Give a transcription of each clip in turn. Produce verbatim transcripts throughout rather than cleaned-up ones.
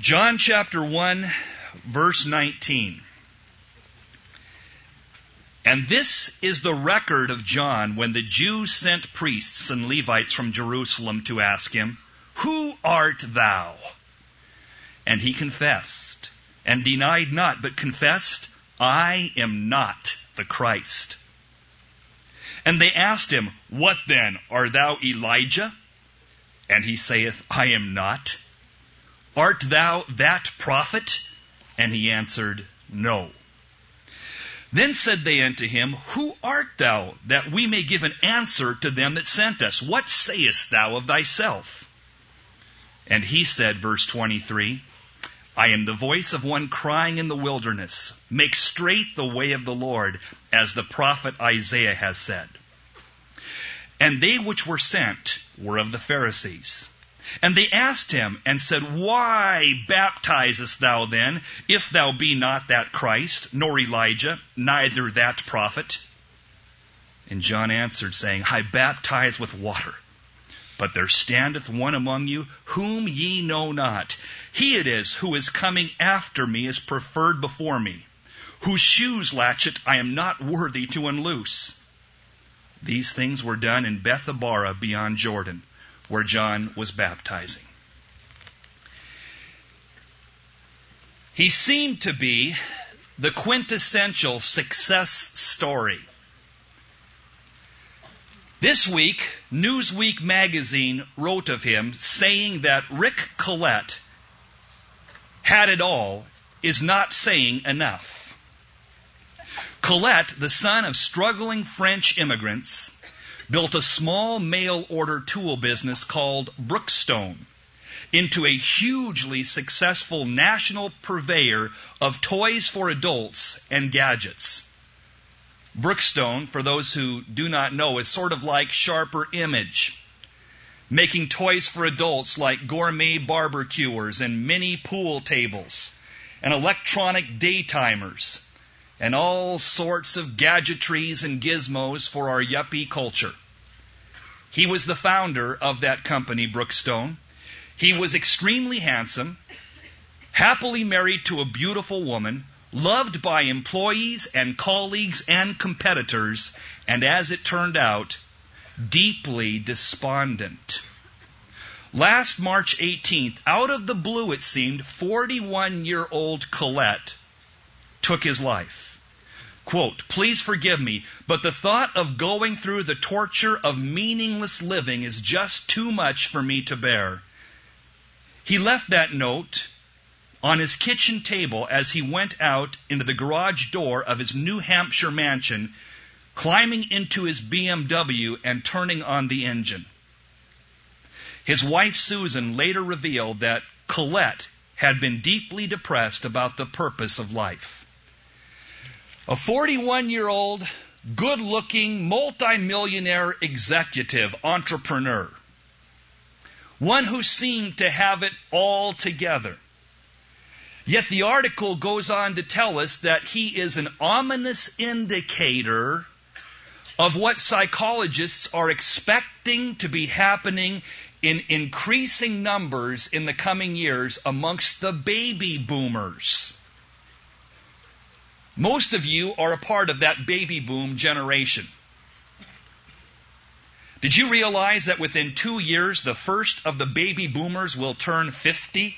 John chapter one, verse nineteen. And this is the record of John when the Jews sent priests and Levites from Jerusalem to ask him, "Who art thou?" And he confessed, and denied not, but confessed, "I am not the Christ." And they asked him, "What then? Art thou Elijah?" And he saith, "I am not." "Art thou that prophet?" And he answered, "No." Then said they unto him, "Who art thou, that we may give an answer to them that sent us? What sayest thou of thyself?" And he said, verse twenty-three, "I am the voice of one crying in the wilderness, make straight the way of the Lord, as the prophet Isaiah has said." And they which were sent were of the Pharisees. And they asked him and said, "Why baptizest thou then, if thou be not that Christ, nor Elijah, neither that prophet?" And John answered, saying, "I baptize with water, but there standeth one among you, whom ye know not. He it is who is coming after me is preferred before me, whose shoes latchet I am not worthy to unloose." These things were done in Bethabara beyond Jordan, where John was baptizing. He seemed to be the quintessential success story. This week, Newsweek magazine wrote of him, saying that Rick Collette had it all is not saying enough. Collette, the son of struggling French immigrants, built a small mail-order tool business called Brookstone into a hugely successful national purveyor of toys for adults and gadgets. Brookstone, for those who do not know, is sort of like Sharper Image, making toys for adults like gourmet barbecuers and mini pool tables and electronic daytimers and all sorts of gadgetries and gizmos for our yuppie culture. He was the founder of that company, Brookstone. He was extremely handsome, happily married to a beautiful woman, loved by employees and colleagues and competitors, and as it turned out, deeply despondent. Last March eighteenth, out of the blue it seemed, forty-one-year-old Collette took his life. Quote, "Please forgive me, but the thought of going through the torture of meaningless living is just too much for me to bear." He left that note on his kitchen table as he went out into the garage door of his New Hampshire mansion, climbing into his B M W and turning on the engine. His wife Susan later revealed that Collette had been deeply depressed about the purpose of life. A forty-one-year-old, good-looking, multimillionaire executive entrepreneur. One who seemed to have it all together. Yet the article goes on to tell us that he is an ominous indicator of what psychologists are expecting to be happening in increasing numbers in the coming years amongst the baby boomers. Most of you are a part of that baby boom generation. Did you realize that within two years, the first of the baby boomers will turn fifty?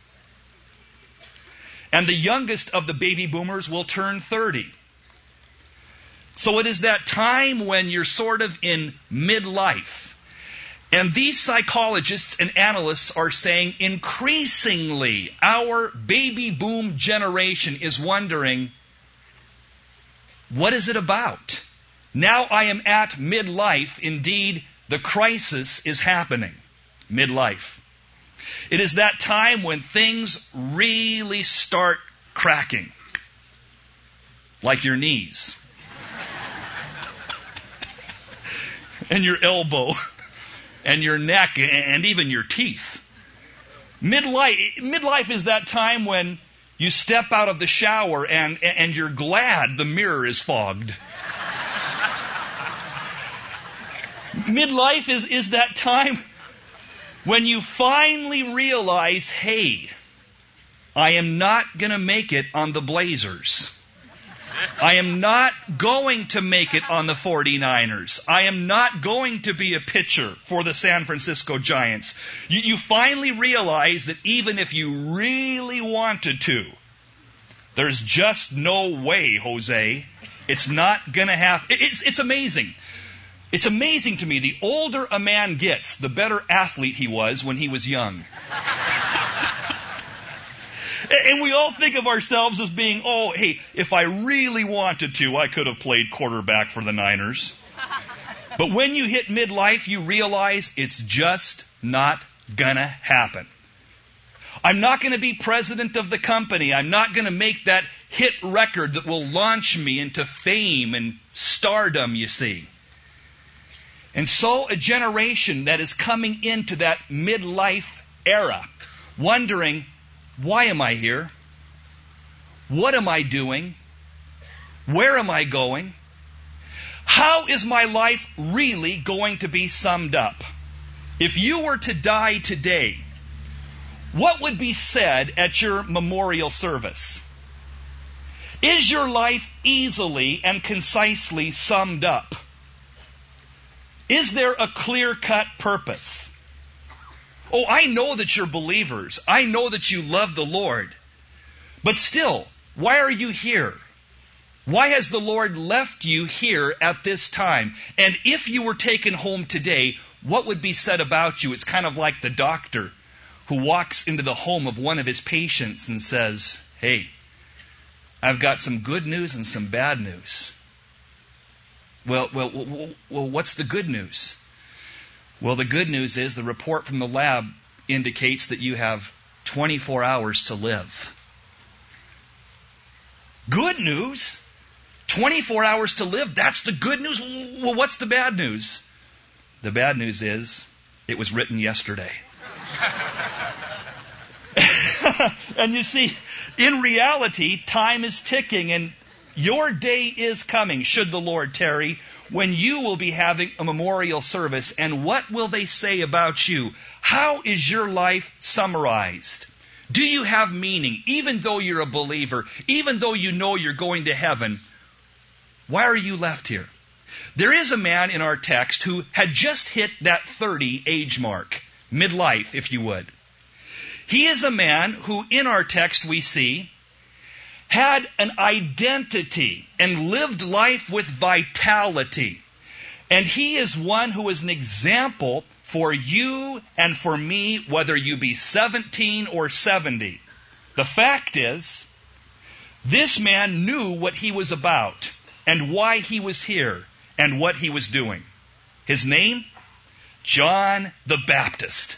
And the youngest of the baby boomers will turn thirty. So it is that time when you're sort of in midlife. And these psychologists and analysts are saying increasingly our baby boom generation is wondering, what is it about? Now I am at midlife. Indeed, the crisis is happening. Midlife. It is that time when things really start cracking. Like your knees. And your elbow. And your neck. And even your teeth. Midlife, midlife is that time when you step out of the shower and, and you're glad the mirror is fogged. Midlife is, is that time when you finally realize, hey, I am not going to make it on the Blazers. I am not going to make it on the forty-niners. I am not going to be a pitcher for the San Francisco Giants. You, you finally realize that even if you really wanted to, there's just no way, Jose. It's not going to happen. It's, it's amazing. It's amazing to me. The older a man gets, the better athlete he was when he was young. And we all think of ourselves as being, oh, hey, if I really wanted to, I could have played quarterback for the Niners. But when you hit midlife, you realize it's just not gonna happen. I'm not going to be president of the company. I'm not going to make that hit record that will launch me into fame and stardom, you see. And so a generation that is coming into that midlife era, wondering, why am I here? What am I doing? Where am I going? How is my life really going to be summed up? If you were to die today, what would be said at your memorial service? Is your life easily and concisely summed up? Is there a clear-cut purpose? Oh, I know that you're believers. I know that you love the Lord. But still, why are you here? Why has the Lord left you here at this time? And if you were taken home today, what would be said about you? It's kind of like the doctor who walks into the home of one of his patients and says, hey, I've got some good news and some bad news. Well, well, well, well, what's the good news? Well, the good news is the report from the lab indicates that you have twenty-four hours to live. Good news? twenty-four hours to live? That's the good news? Well, what's the bad news? The bad news is it was written yesterday. And you see, in reality, time is ticking and your day is coming, should the Lord tarry, when you will be having a memorial service. And what will they say about you? How is your life summarized? Do you have meaning? Even though you're a believer, even though you know you're going to heaven, why are you left here? There is a man in our text who had just hit that thirty age mark, midlife, if you would. He is a man who, in our text we see, had an identity and lived life with vitality. And he is one who is an example for you and for me, whether you be seventeen or seventy. The fact is, this man knew what he was about and why he was here and what he was doing. His name? John the Baptist.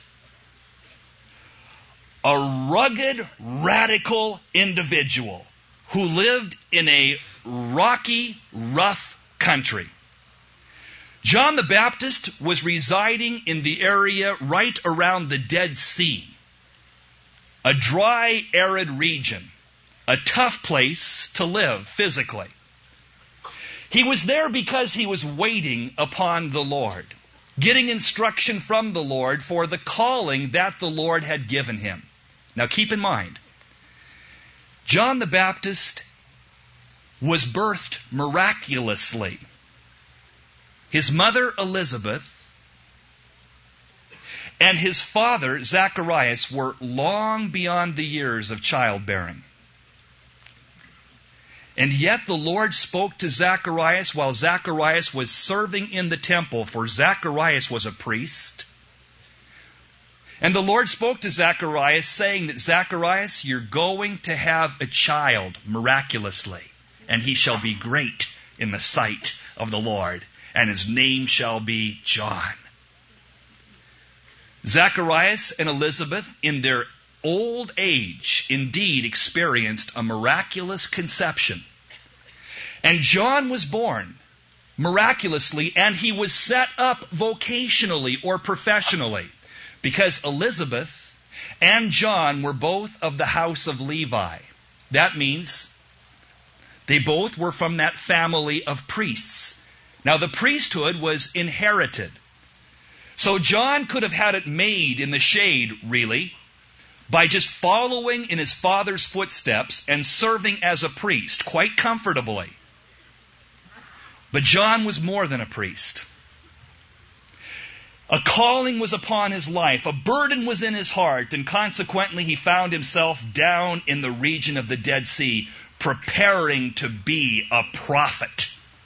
A rugged, radical individual who lived in a rocky, rough country. John the Baptist was residing in the area right around the Dead Sea, a dry, arid region, a tough place to live physically. He was there because he was waiting upon the Lord, getting instruction from the Lord for the calling that the Lord had given him. Now keep in mind, John the Baptist was birthed miraculously. His mother Elizabeth and his father Zacharias were long beyond the years of childbearing. And yet the Lord spoke to Zacharias while Zacharias was serving in the temple, for Zacharias was a priest. And the Lord spoke to Zacharias saying that, Zacharias, you're going to have a child miraculously, and he shall be great in the sight of the Lord, and his name shall be John. Zacharias and Elizabeth, in their old age, indeed experienced a miraculous conception. And John was born miraculously, and he was set up vocationally or professionally, because Elizabeth and John were both of the house of Levi. That means they both were from that family of priests. Now the priesthood was inherited. So John could have had it made in the shade, really, by just following in his father's footsteps and serving as a priest quite comfortably. But John was more than a priest. A calling was upon his life, a burden was in his heart, and consequently he found himself down in the region of the Dead Sea, preparing to be a prophet.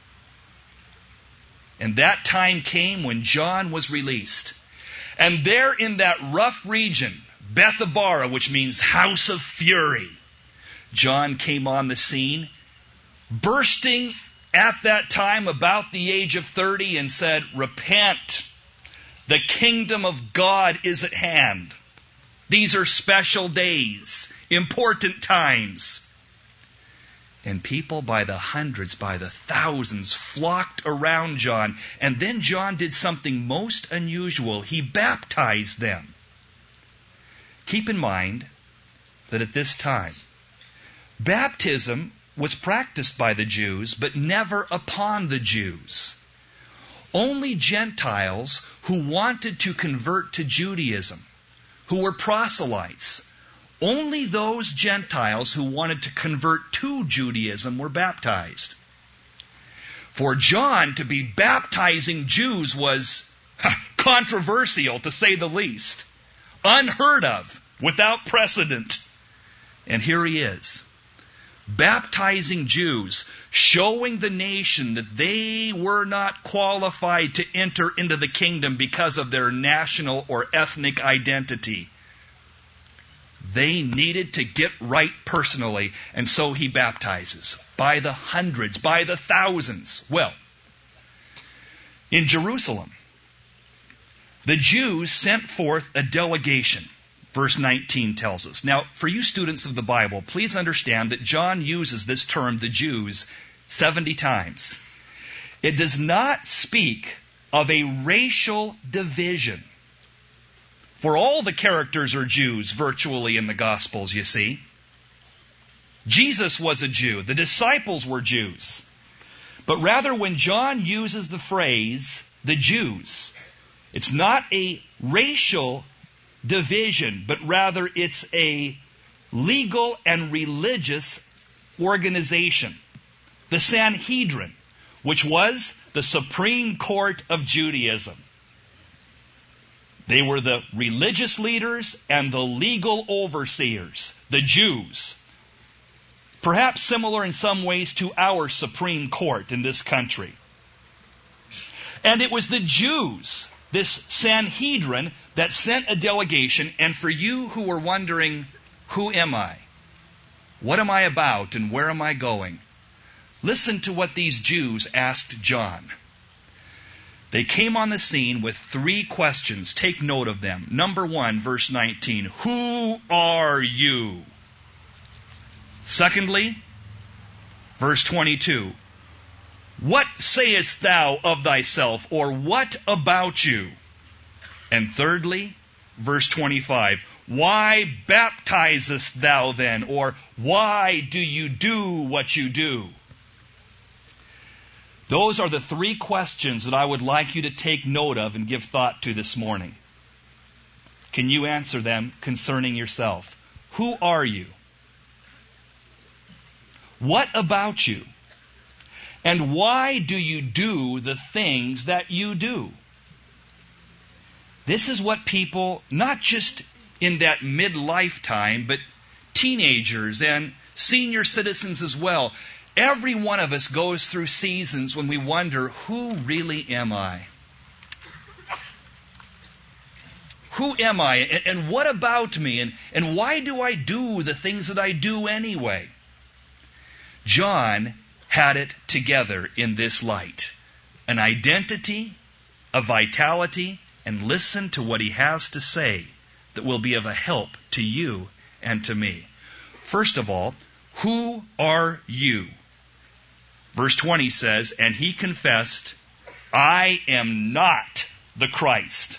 And that time came when John was released. And there in that rough region, Bethabara, which means house of fury, John came on the scene, bursting at that time about the age of thirty, and said, "Repent. The kingdom of God is at hand. These are special days, important times." And people by the hundreds, by the thousands, flocked around John. And then John did something most unusual. He baptized them. Keep in mind that at this time, baptism was practiced by the Jews, but never upon the Jews. Only Gentiles who wanted to convert to Judaism, who were proselytes, only those Gentiles who wanted to convert to Judaism were baptized. For John to be baptizing Jews was controversial, to say the least, unheard of, without precedent. And here he is, baptizing Jews, showing the nation that they were not qualified to enter into the kingdom because of their national or ethnic identity. They needed to get right personally, and so he baptizes by the hundreds, by the thousands. Well, in Jerusalem, the Jews sent forth a delegation. Verse nineteen tells us. Now, for you students of the Bible, please understand that John uses this term, the Jews, seventy times. It does not speak of a racial division. For all the characters are Jews virtually in the Gospels, you see. Jesus was a Jew. The disciples were Jews. But rather, when John uses the phrase, the Jews, it's not a racial division, but rather it's a legal and religious organization. The Sanhedrin, which was the Supreme Court of Judaism. They were the religious leaders and the legal overseers, the Jews. Perhaps similar in some ways to our Supreme Court in this country. And it was the Jews, this Sanhedrin, that sent a delegation. And for you who are wondering, who am I? What am I about and where am I going? Listen to what these Jews asked John. They came on the scene with three questions. Take note of them. Number one, verse nineteen. Who are you? Secondly, verse twenty-two. What sayest thou of thyself? Or what about you? And thirdly, verse twenty-five. Why baptizest thou then? Or why do you do what you do? Those are the three questions that I would like you to take note of and give thought to this morning. Can you answer them concerning yourself? Who are you? What about you? And why do you do the things that you do? This is what people, not just in that midlife time, but teenagers and senior citizens as well, every one of us goes through seasons when we wonder, who really am I? Who am I? And, and what about me? And, and why do I do the things that I do anyway? John had it together in this light. An identity, a vitality, and listen to what he has to say that will be of a help to you and to me. First of all, who are you? Verse twenty says, and he confessed, I am not the Christ.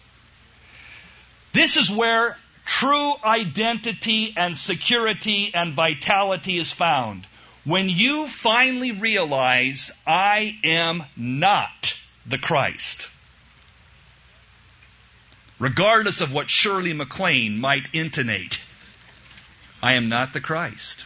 This is where true identity and security and vitality is found. When you finally realize, I am not the Christ. regardless of what Shirley MacLaine might intonate. I am not the Christ.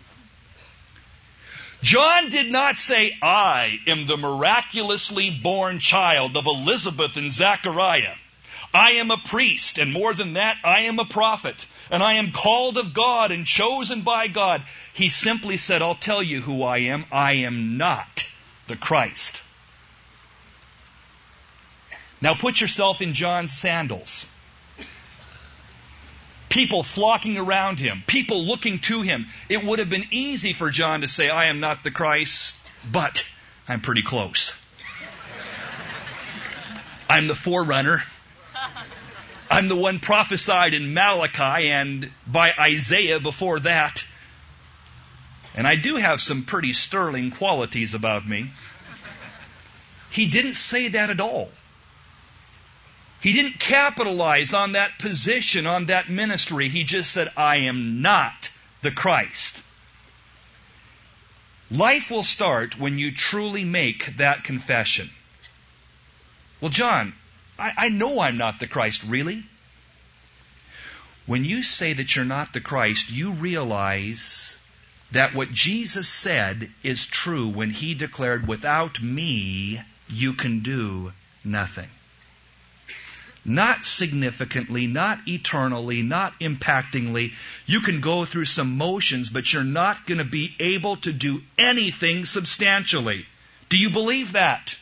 John did not say, I am the miraculously born child of Elizabeth and Zechariah. I am a priest, and more than that, I am a prophet, and I am called of God and chosen by God. He simply said, I'll tell you who I am. I am not the Christ. Now put yourself in John's sandals. People flocking around him, people looking to him. It would have been easy for John to say, I am not the Christ, but I'm pretty close. I'm the forerunner. I'm the one prophesied in Malachi and by Isaiah before that. And I do have some pretty sterling qualities about me. He didn't say that at all. He didn't capitalize on that position, on that ministry. He just said, I am not the Christ. Life will start when you truly make that confession. Well, John, I, I know I'm not the Christ, really. When you say that you're not the Christ, you realize that what Jesus said is true when He declared, without me, you can do nothing. Not significantly, not eternally, not impactingly. You can go through some motions, but you're not going to be able to do anything substantially. Do you believe that?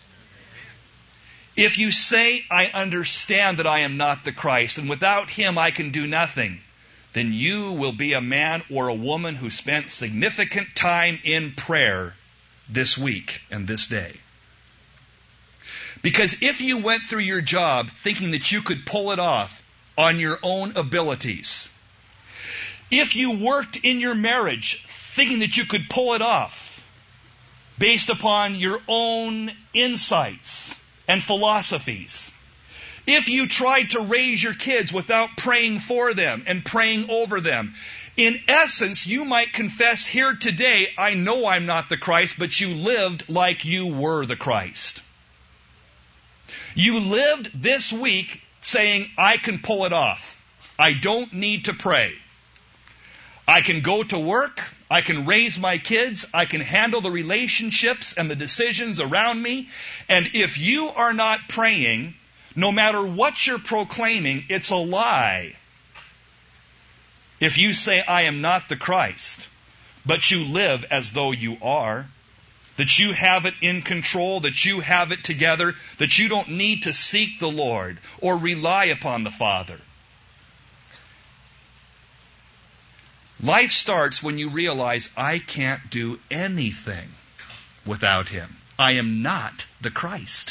If you say, I understand that I am not the Christ, and without Him I can do nothing, then you will be a man or a woman who spent significant time in prayer this week and this day. Because if you went through your job thinking that you could pull it off on your own abilities, if you worked in your marriage thinking that you could pull it off based upon your own insights and philosophies, if you tried to raise your kids without praying for them and praying over them, in essence, you might confess here today, I know I'm not the Christ, but you lived like you were the Christ. You lived this week saying, I can pull it off. I don't need to pray. I can go to work. I can raise my kids. I can handle the relationships and the decisions around me. And if you are not praying, no matter what you're proclaiming, it's a lie. If you say, I am not the Christ, but you live as though you are, that you have it in control, that you have it together, that you don't need to seek the Lord or rely upon the Father. Life starts when you realize, I can't do anything without Him. I am not the Christ.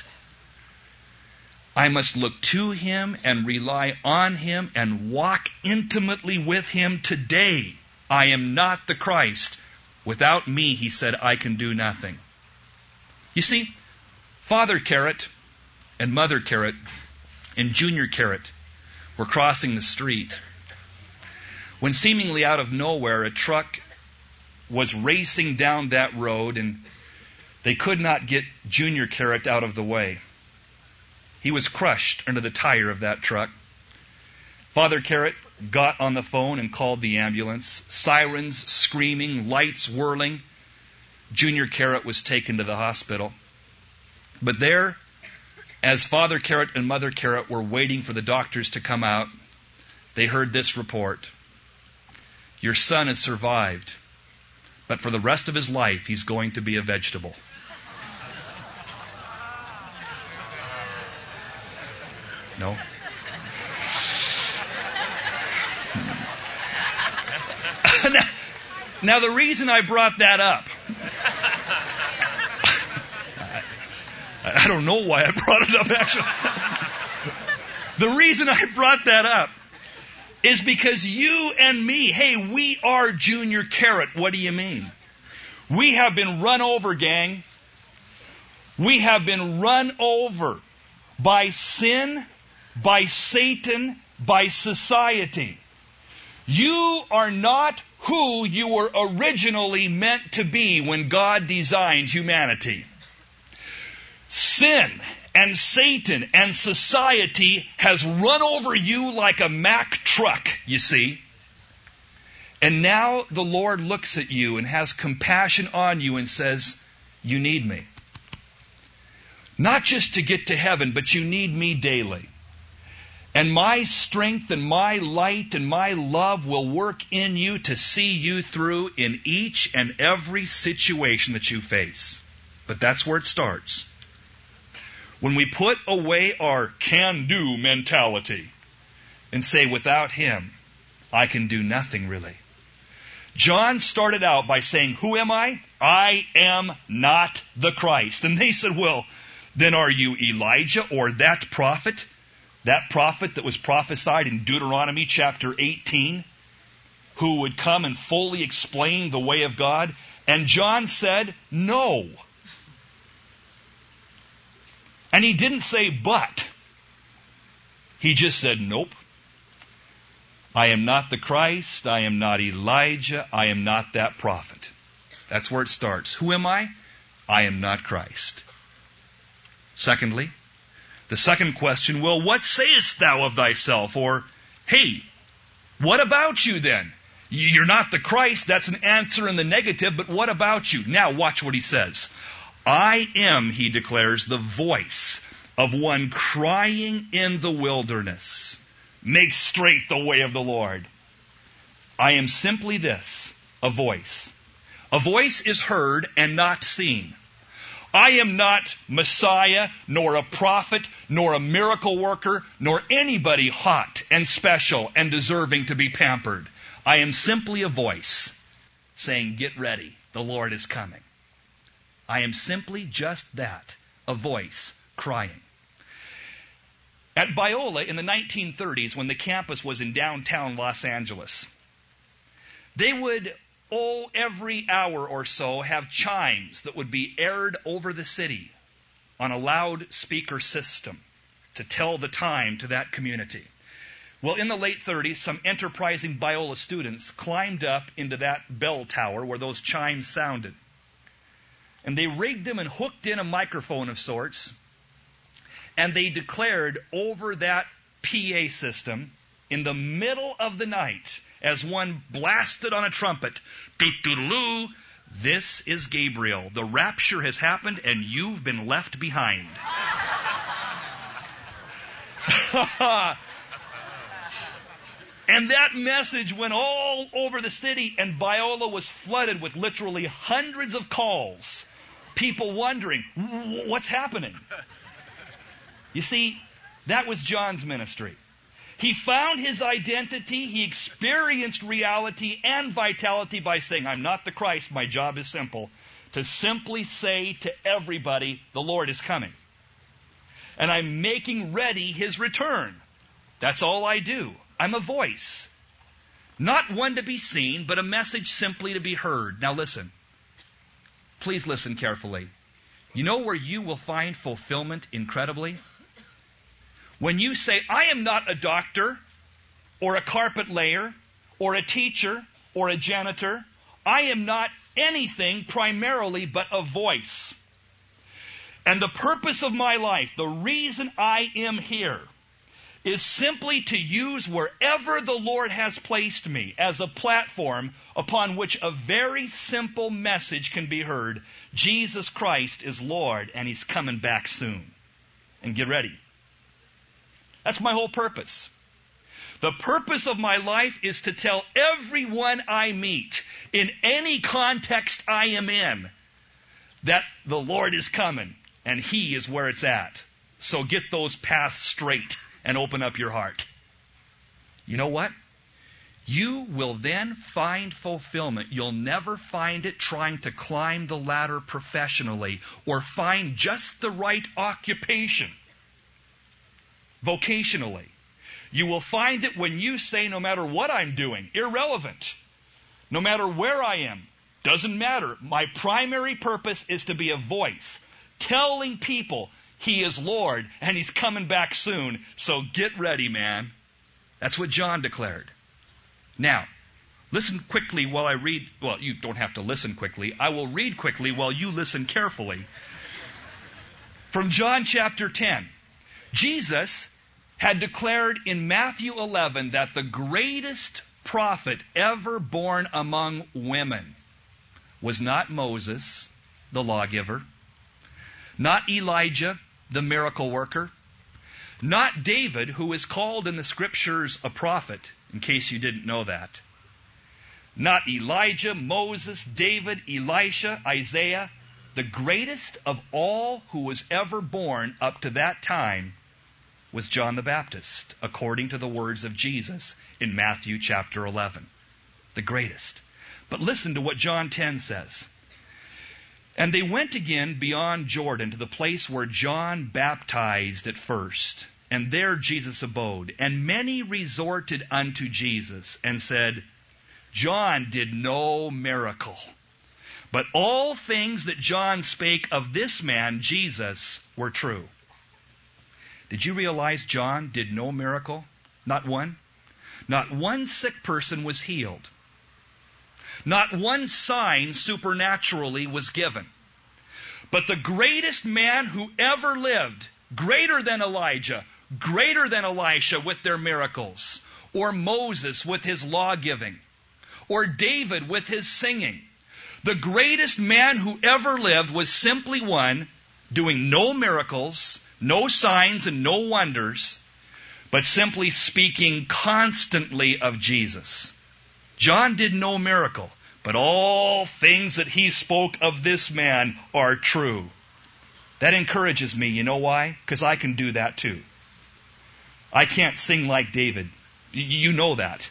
I must look to Him and rely on Him and walk intimately with Him today. I am not the Christ. Without me, He said, I can do nothing. You see, Father Carrot and Mother Carrot and Junior Carrot were crossing the street when seemingly out of nowhere a truck was racing down that road and they could not get Junior Carrot out of the way. He was crushed under the tire of that truck. Father Carrot got on the phone and called the ambulance. Sirens screaming, lights whirling. Junior Carrot was taken to the hospital. But there, as Father Carrot and Mother Carrot were waiting for the doctors to come out, they heard this report. Your son has survived, but for the rest of his life, he's going to be a vegetable. No? now, now, the reason I brought that up, I, I don't know why I brought it up, actually. The reason I brought that up is because you and me, hey, we are Junior Carrot. What do you mean? We have been run over, gang. We have been run over by sin, by Satan, by society. You are not who you were originally meant to be when God designed humanity. Sin and Satan and society has run over you like a Mack truck, you see. And now the Lord looks at you and has compassion on you and says, you need me. Not just to get to heaven, but you need me daily. And my strength and my light and my love will work in you to see you through in each and every situation that you face. But that's where it starts. When we put away our can-do mentality and say, without Him, I can do nothing really. John started out by saying, who am I? I am not the Christ. And they said, well, then are you Elijah or that prophet? That prophet that was prophesied in Deuteronomy chapter eighteen, who would come and fully explain the way of God? And John said, no. And he didn't say but. He just said, nope. I am not the Christ. I am not Elijah. I am not that prophet. That's where it starts. Who am I? I am not Christ. Secondly, the second question, well, what sayest thou of thyself? Or, hey, what about you then? You're not the Christ. That's an answer in the negative, but what about you? Now watch what he says. I am, he declares, the voice of one crying in the wilderness. Make straight the way of the Lord. I am simply this, a voice. A voice is heard and not seen. I am not Messiah, nor a prophet, nor a miracle worker, nor anybody hot and special and deserving to be pampered. I am simply a voice saying, get ready, the Lord is coming. I am simply just that, a voice crying. At Biola in the nineteen thirties, when the campus was in downtown Los Angeles, they would, oh, every hour or so have chimes that would be aired over the city on a loudspeaker system to tell the time to that community. Well, in the late thirties, some enterprising Biola students climbed up into that bell tower where those chimes sounded. And they rigged them and hooked in a microphone of sorts. And they declared over that P A system in the middle of the night, as one blasted on a trumpet, "Doo-doo-doo-doo, this is Gabriel. The rapture has happened and you've been left behind." And that message went all over the city, and Biola was flooded with literally hundreds of calls. People wondering, what's happening? You see, that was John's ministry. He found his identity, he experienced reality and vitality by saying, I'm not the Christ, my job is simple. To simply say to everybody, the Lord is coming. And I'm making ready His return. That's all I do. I'm a voice. Not one to be seen, but a message simply to be heard. Now listen. Please listen carefully. You know where you will find fulfillment incredibly? When you say, I am not a doctor, or a carpet layer, or a teacher, or a janitor. I am not anything primarily but a voice. And the purpose of my life, the reason I am here, is simply to use wherever the Lord has placed me as a platform upon which a very simple message can be heard. Jesus Christ is Lord, and He's coming back soon. And get ready. That's my whole purpose. The purpose of my life is to tell everyone I meet, in any context I am in, that the Lord is coming, and He is where it's at. So get those paths straight and open up your heart. You know what? You will then find fulfillment. You'll never find it trying to climb the ladder professionally or find just the right occupation vocationally. You will find it when you say, no matter what I'm doing, irrelevant. No matter where I am, doesn't matter. My primary purpose is to be a voice, telling people He is Lord and He's coming back soon. So get ready, man. That's what John declared. Now, listen quickly while I read. Well, you don't have to listen quickly. I will read quickly while you listen carefully. From John chapter ten. Jesus had declared in Matthew eleven that the greatest prophet ever born among women was not Moses, the lawgiver, not Elijah, the miracle worker, not David, who is called in the Scriptures a prophet, in case you didn't know that. Not Elijah, Moses, David, Elisha, Isaiah. The greatest of all who was ever born up to that time was John the Baptist, according to the words of Jesus in Matthew chapter eleven. The greatest. But listen to what John ten says. And they went again beyond Jordan to the place where John baptized at first. And there Jesus abode. And many resorted unto Jesus and said, John did no miracle. But all things that John spake of this man, Jesus, were true. Did you realize John did no miracle? Not one. Not one sick person was healed. Not one sign supernaturally was given. But the greatest man who ever lived, greater than Elijah, greater than Elisha with their miracles, or Moses with his law-giving, or David with his singing. The greatest man who ever lived was simply one doing no miracles, no signs and no wonders, but simply speaking constantly of Jesus. John did no miracle, but all things that he spoke of this man are true. That encourages me. You know why? Because I can do that too. I can't sing like David. You know that.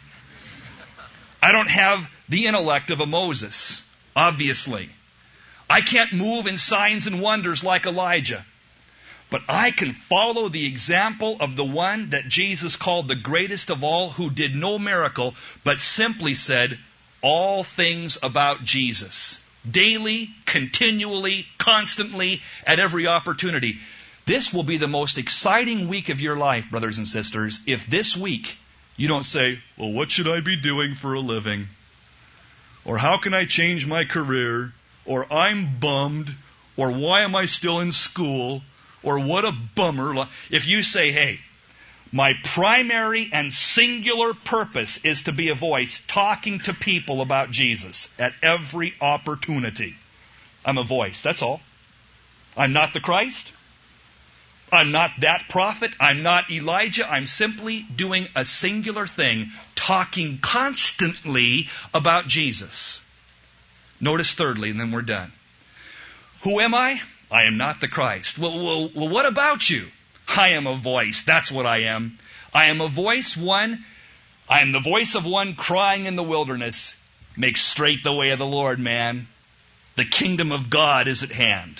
I don't have the intellect of a Moses, obviously. I can't move in signs and wonders like Elijah. But I can follow the example of the one that Jesus called the greatest of all, who did no miracle, but simply said all things about Jesus. Daily, continually, constantly, at every opportunity. This will be the most exciting week of your life, brothers and sisters, if this week you don't say, well, what should I be doing for a living? Or how can I change my career? Or I'm bummed. Or why am I still in school? Or what a bummer. If you say, hey, my primary and singular purpose is to be a voice talking to people about Jesus at every opportunity. I'm a voice, that's all. I'm not the Christ. I'm not that prophet. I'm not Elijah. I'm simply doing a singular thing, talking constantly about Jesus. Notice thirdly, and then we're done. Who am I? I am not the Christ. Well, well, well, what about you? I am a voice. That's what I am. I am a voice, one. I am the voice of one crying in the wilderness. Make straight the way of the Lord, man. The kingdom of God is at hand.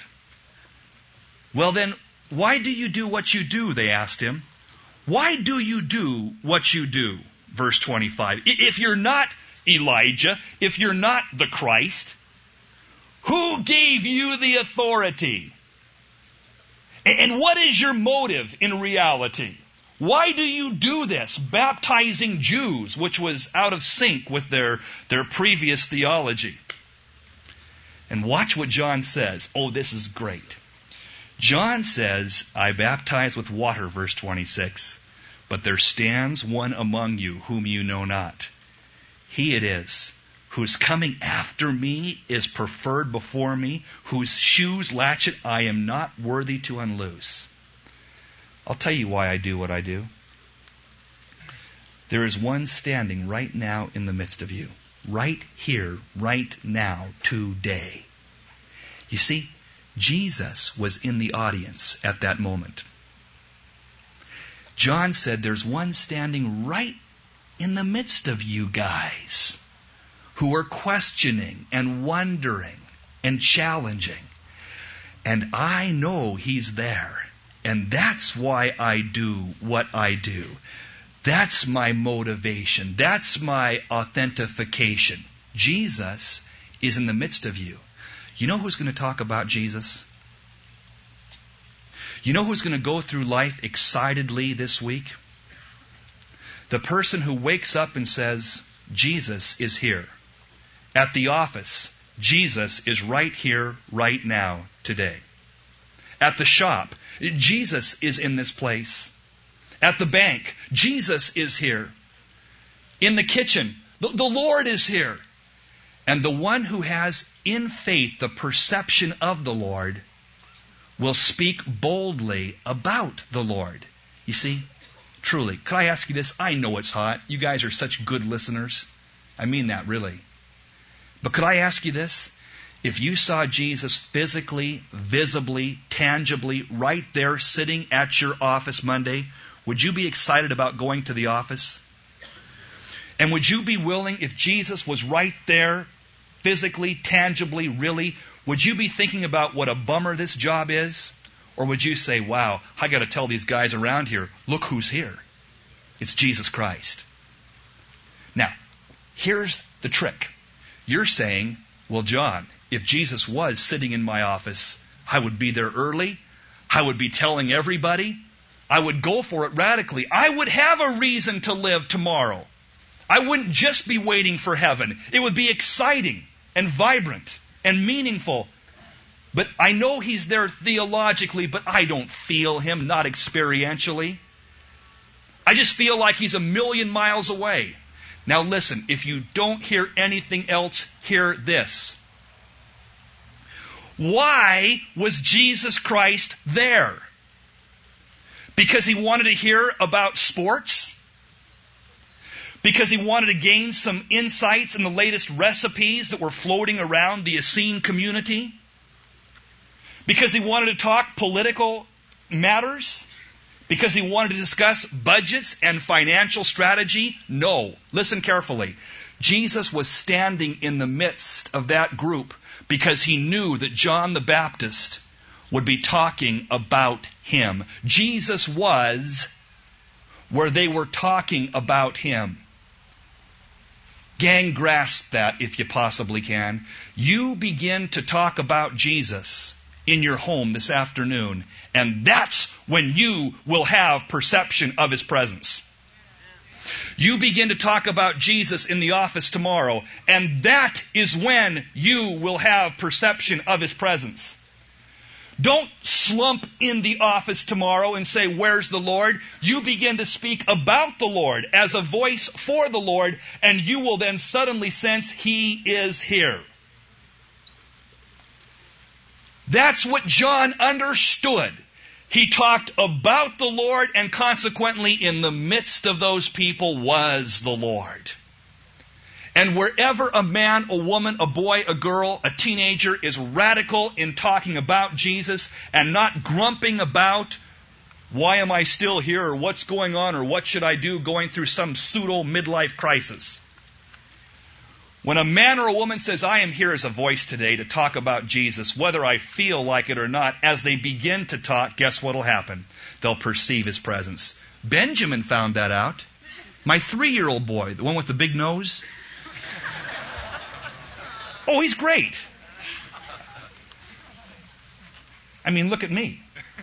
Well then, why do you do what you do? They asked him. Why do you do what you do? Verse twenty-five. If you're not Elijah, if you're not the Christ, who gave you the authority? And what is your motive in reality? Why do you do this? Baptizing Jews, which was out of sync with their, their previous theology. And watch what John says. Oh, this is great. John says, I baptize with water, verse twenty-six, but there stands one among you whom you know not. He it is whose coming after me is preferred before me, whose shoes latchet I am not worthy to unloose. I'll tell you why I do what I do. There is one standing right now in the midst of you. Right here, right now, today. You see, Jesus was in the audience at that moment. John said there's one standing right in the midst of you guys who are questioning and wondering and challenging. And I know He's there. And that's why I do what I do. That's my motivation. That's my authentication. Jesus is in the midst of you. You know who's going to talk about Jesus? You know who's going to go through life excitedly this week? The person who wakes up and says, Jesus is here. At the office, Jesus is right here, right now, today. At the shop, Jesus is in this place. At the bank, Jesus is here. In the kitchen, the, the Lord is here. And the one who has in faith the perception of the Lord will speak boldly about the Lord. You see, truly, could I ask you this? I know it's hot. You guys are such good listeners. I mean that really. But could I ask you this? If you saw Jesus physically, visibly, tangibly, right there sitting at your office Monday, would you be excited about going to the office? And would you be willing, if Jesus was right there, physically, tangibly, really, would you be thinking about what a bummer this job is? Or would you say, wow, I got to tell these guys around here, look who's here. It's Jesus Christ. Now, here's the trick. You're saying, well, John, if Jesus was sitting in my office, I would be there early. I would be telling everybody. I would go for it radically. I would have a reason to live tomorrow. I wouldn't just be waiting for heaven. It would be exciting and vibrant and meaningful. But I know He's there theologically, but I don't feel Him, not experientially. I just feel like He's a million miles away. Now listen, if you don't hear anything else, hear this. Why was Jesus Christ there? Because He wanted to hear about sports? Because He wanted to gain some insights in the latest recipes that were floating around the Essene community? Because He wanted to talk political matters? Because He wanted to discuss budgets and financial strategy? No. Listen carefully. Jesus was standing in the midst of that group because He knew that John the Baptist would be talking about Him. Jesus was where they were talking about Him. Gang, grasp that if you possibly can. You begin to talk about Jesus in your home this afternoon, and that's when you will have perception of His presence. You begin to talk about Jesus in the office tomorrow, and that is when you will have perception of His presence. Don't slump in the office tomorrow and say, where's the Lord? You begin to speak about the Lord as a voice for the Lord, and you will then suddenly sense He is here. That's what John understood. He talked about the Lord, and consequently in the midst of those people was the Lord. And wherever a man, a woman, a boy, a girl, a teenager is radical in talking about Jesus and not grumping about why am I still here or what's going on or what should I do, going through some pseudo midlife crisis. When a man or a woman says, I am here as a voice today to talk about Jesus, whether I feel like it or not, as they begin to talk, guess what will happen? They'll perceive His presence. Benjamin found that out. My three-year-old boy, the one with the big nose. Oh, he's great. I mean, look at me.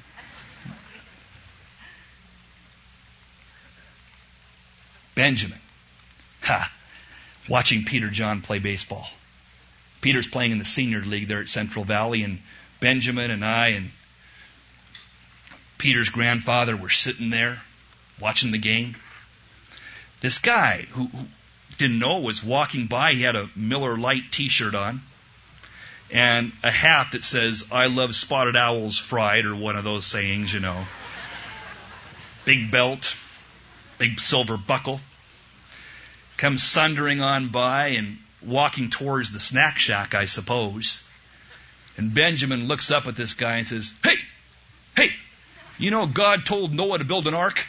Benjamin. Ha. Watching Peter John play baseball. Peter's playing in the senior league there at Central Valley, and Benjamin and I and Peter's grandfather were sitting there watching the game. This guy who, who didn't know was walking by. He had a Miller Lite t-shirt on and a hat that says, I love spotted owls fried, or one of those sayings, you know. Big belt, big silver buckle. Comes sundering on by and walking towards the snack shack, I suppose. And Benjamin looks up at this guy and says, Hey, hey, you know God told Noah to build an ark?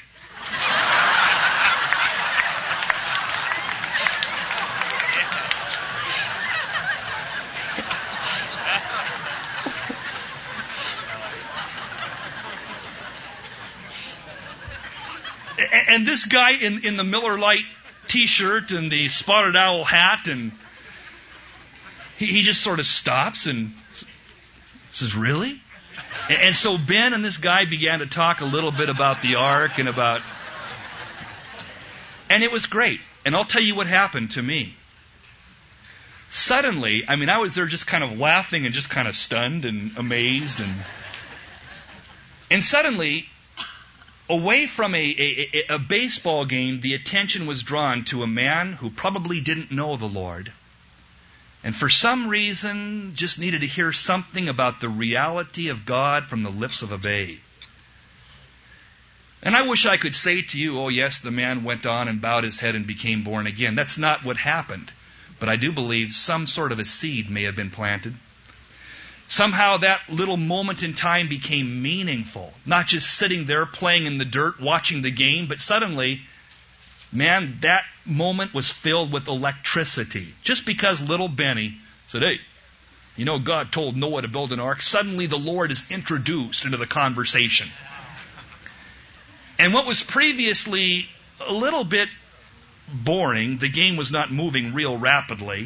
And this guy in, in the Miller Lite t-shirt and the spotted owl hat, and he, he just sort of stops and says, really? And, and so Ben and this guy began to talk a little bit about the ark and about... And it was great. And I'll tell you what happened to me. Suddenly, I mean, I was there just kind of laughing and just kind of stunned and amazed, and And suddenly, away from a, a, a baseball game, the attention was drawn to a man who probably didn't know the Lord, and for some reason just needed to hear something about the reality of God from the lips of a babe. And I wish I could say to you, oh yes, the man went on and bowed his head and became born again. That's not what happened. But I do believe some sort of a seed may have been planted. Somehow that little moment in time became meaningful. Not just sitting there playing in the dirt, watching the game, but suddenly, man, that moment was filled with electricity. Just because little Benny said, hey, you know God told Noah to build an ark, suddenly the Lord is introduced into the conversation. And what was previously a little bit boring, the game was not moving real rapidly,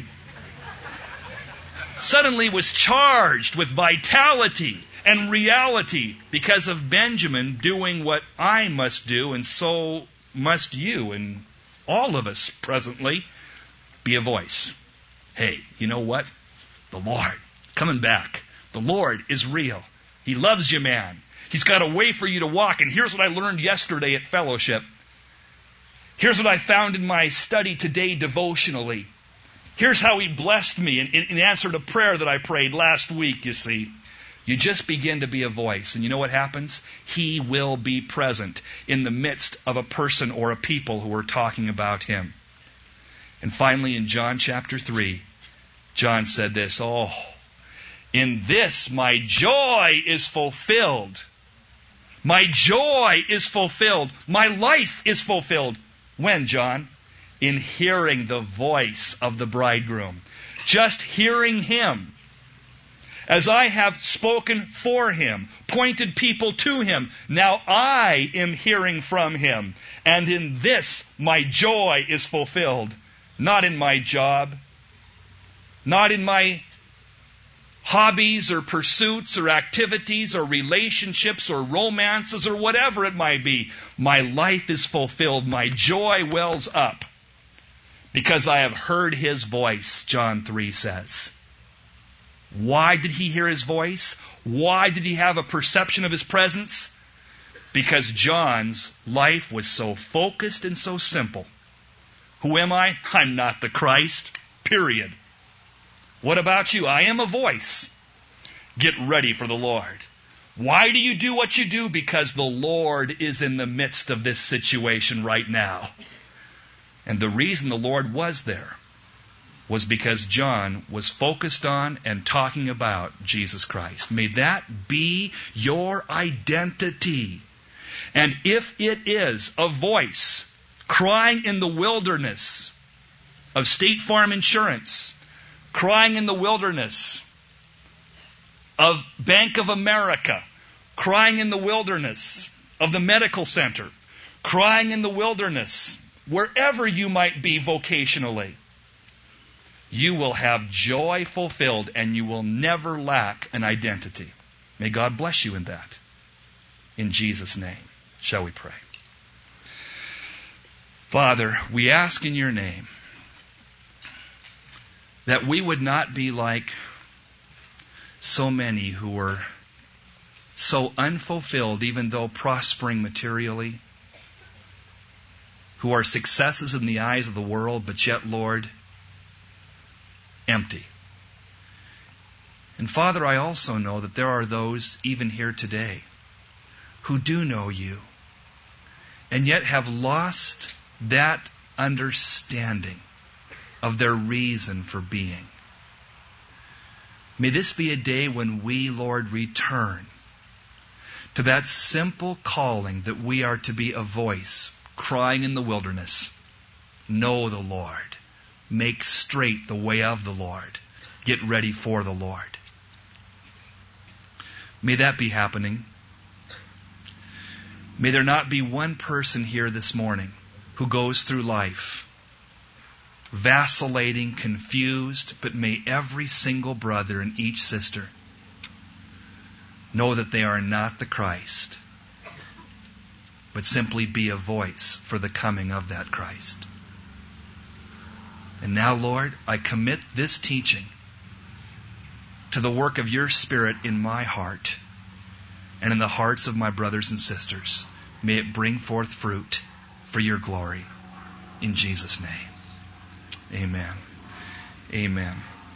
suddenly was charged with vitality and reality because of Benjamin doing what I must do, and so must you and all of us presently be a voice. Hey, you know what? The Lord coming back. The Lord is real. He loves you, man. He's got a way for you to walk. And here's what I learned yesterday at fellowship. Here's what I found in my study today devotionally. Here's how He blessed me in, in, in answer to prayer that I prayed last week, you see. You just begin to be a voice. And you know what happens? He will be present in the midst of a person or a people who are talking about Him. And finally, in John chapter three, John said this, oh, in this my joy is fulfilled. My joy is fulfilled. My life is fulfilled. When, John? In hearing the voice of the bridegroom. Just hearing Him. As I have spoken for Him, pointed people to Him, now I am hearing from Him. And in this my joy is fulfilled. Not in my job, not in my hobbies or pursuits or activities or relationships or romances or whatever it might be. My life is fulfilled. My joy wells up because I have heard His voice, John three says. Why did he hear His voice? Why did he have a perception of His presence? Because John's life was so focused and so simple. Who am I? I'm not the Christ. Period. What about you? I am a voice. Get ready for the Lord. Why do you do what you do? Because the Lord is in the midst of this situation right now. And the reason the Lord was there was because John was focused on and talking about Jesus Christ. May that be your identity. And if it is a voice crying in the wilderness of State Farm Insurance, crying in the wilderness of Bank of America, crying in the wilderness of the medical center, crying in the wilderness, wherever you might be vocationally, you will have joy fulfilled and you will never lack an identity. May God bless you in that. In Jesus' name. Shall we pray? Father, we ask in Your name that we would not be like so many who were so unfulfilled, even though prospering materially, who are successes in the eyes of the world, but yet, Lord, empty. And Father, I also know that there are those, even here today, who do know You, and yet have lost that understanding of their reason for being. May this be a day when we, Lord, return to that simple calling that we are to be a voice crying in the wilderness. Know the Lord. Make straight the way of the Lord. Get ready for the Lord. May that be happening. May there not be one person here this morning who goes through life vacillating, confused, but may every single brother and each sister know that they are not the Christ, but simply be a voice for the coming of that Christ. And now, Lord, I commit this teaching to the work of Your Spirit in my heart. and in the hearts of my brothers and sisters. May it bring forth fruit for your glory. In Jesus' name. Amen. Amen.